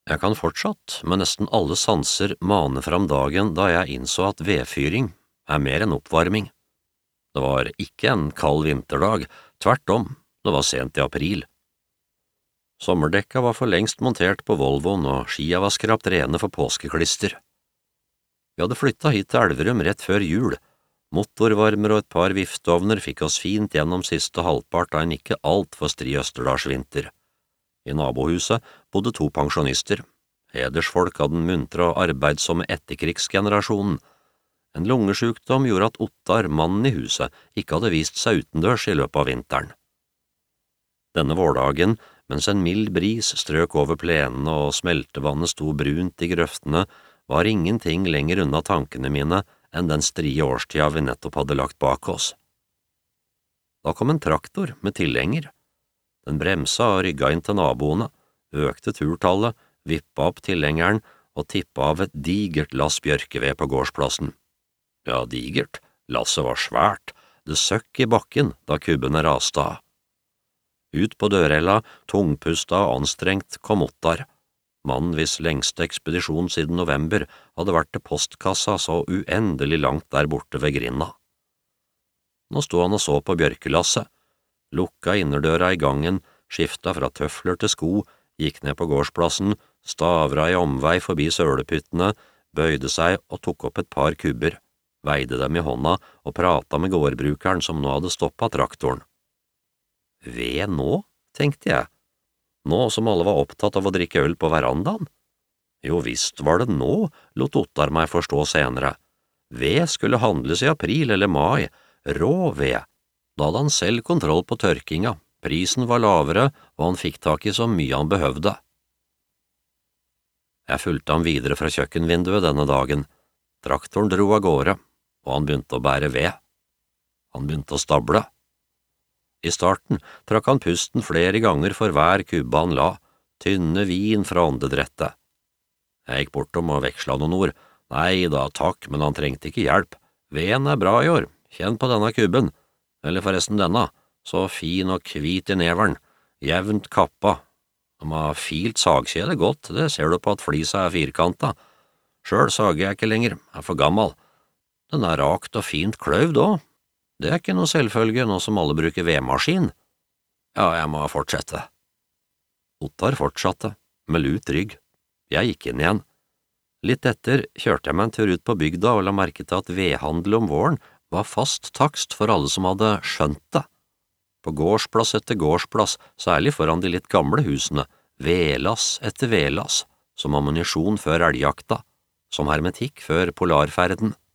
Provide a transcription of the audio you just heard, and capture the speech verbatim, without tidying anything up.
Jeg kan fortsatt, med nesten alle sanser, mane fram dagen da jeg innså at vedfyring er mer enn oppvarming. Det var ikke en kald vinterdag, tvert om, det var sent i april. Sommerdekka var for lengst montert på Volvoen, og skia var skrapt rene for påskeklister. Vi hadde flyttet hit til Elverum rett før jul. Motorvarmer og et par vifteovner fikk oss fint gjennom siste halvpart av en ikke alt for stri østerdalsvinter. I nabohuset bodde to pensjonister, hedersfolk av den muntre og arbeidsomme etterkrigsgenerasjonen. En lungesjukdom gjorde at Ottar, mannen i huset, ikke hadde vist seg utendørs i løpet av vinteren. Denne vårdagen, mens en mild bris strøk over plenene og smeltevannet sto brunt i grøftene, var ingenting lenger unna tankene mine enn den strie årstida vi nettopp hadde lagt bak oss. Da kom en traktor med tilhenger. Den bremsa og rygga inn til naboene, økte turtallet, vippa opp tilhengeren og tippa av et digert lass bjørkeved på gårdsplassen. Ja, digert, lasset var svært, det søkk i bakken da kubbene raste av. Ut på dørella, tungpusta og anstrengt, kom Ottar. Mannen hvis lengste ekspedisjon siden november hadde vært til postkassa så uendelig langt der borte ved grinda. Nå sto han og så på bjørkelasset, lukka innerdøra i gangen, skifta fra tøfler til sko, gikk ned på gårdsplassen, stavra i omvei forbi sølepyttene, bøyde seg og tok opp et par kubber, veide dem i hånda og prata med gårdbrukeren som nå hadde stoppet traktoren. Ved nå, tenkte jeg, nå som alle var opptatt av å drikke øl på verandaen? Jo visst var det nå, lot Ottar meg forstå senere. Ved skulle handles i april eller mai, rå ved. Da hadde han selv kontroll på tørkinga, prisen var lavere, og han fikk tak i så mye han behøvde. Jeg fulgte ham videre fra kjøkkenvinduet denne dagen. Traktoren dro av gårde, og han begynte å bære ved. Han begynte å stable. I starten trakk han pusten flere ganger for hver kubbe han la, tynne vin fra åndedrettet. Jeg gikk bortom og veksla noen ord. Nei da, takk, men han trengte ikke hjelp. Veden er bra i år, kjenn på denne kubben. Eller forresten denne, så fin og hvit i neveren, jevnt kappa. De har filt sagkjede godt, det ser du på at flisa er firkanta. Sjøl sager jeg ikke lenger, jeg er for gammel. Den er rakt og fint kløvd også. Det er ikke noe selvfølge nå som alle bruker vedmaskin. Ja, jeg må fortsette. Ottar fortsatte, med lut rygg. Jeg gikk inn igjen. Litt etter kjørte jeg meg en tur ut på bygda og la merke til at vedhandel om våren var fast takst for alle som hadde skjønt det. På gårdsplass etter gårdsplass, særlig foran de litt gamle husene, vedlass etter vedlass, som ammunisjon før elgjakta, som hermetikk før polarferden.